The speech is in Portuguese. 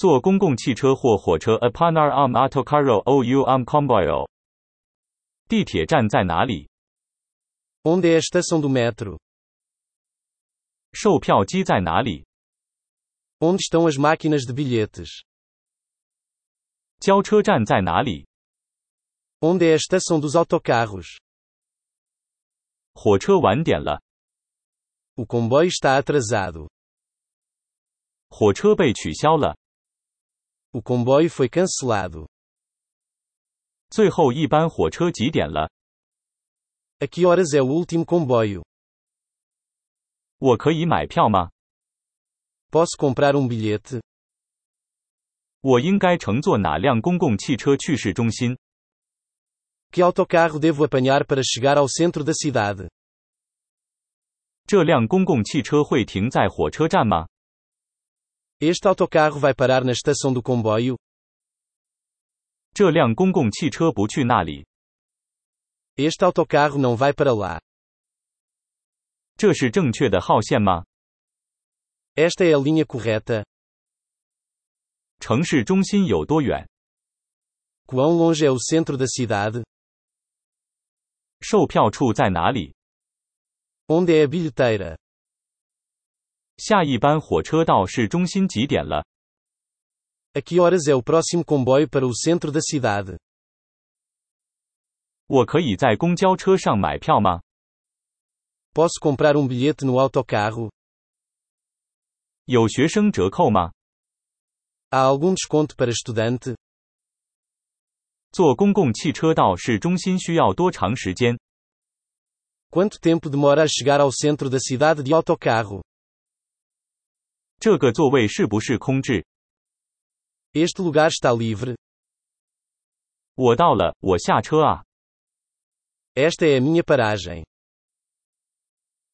坐公共汽车或火车 Apanhar autocarro ou comboio。地铁站在哪里？ Onde é a estação do metro? 售票机在哪里？ Onde estão as máquinas de bilhetes? 交车站在哪里？ Onde é a estação dos autocarros? 火车晚点了。 O comboio está atrasado. 火车被取消了。 O comboio foi cancelado. 最后一班火车几点了？ A que horas é o último comboio? 我可以买票吗？ Posso comprar bilhete? 我应该乘坐哪辆公共汽车去市中心？ Que autocarro devo apanhar para chegar ao centro da cidade? 这辆公共汽车会停在火车站吗？ Este autocarro vai parar na estação do comboio? 这辆公共汽车不去那里。 Este autocarro não vai para lá. 这是正确的号线吗？ Esta é a linha correta. 城市中心有多远？ Quão longe é o centro da cidade? 售票处在哪里？ Onde é a bilheteira? 下一班火车到市中心几点了？ A que horas é o próximo comboio para o centro da cidade? 我可以在公交车上买票吗？ Posso comprar bilhete no autocarro? 有学生折扣吗？ Há algum desconto para estudante? 坐公共汽车到市中心需要多长时间？ Quanto tempo demora a chegar ao centro da cidade de autocarro? 这个座位是不是空置？ Este lugar está livre. 我到了，我下车啊。 Esta é a minha paragem.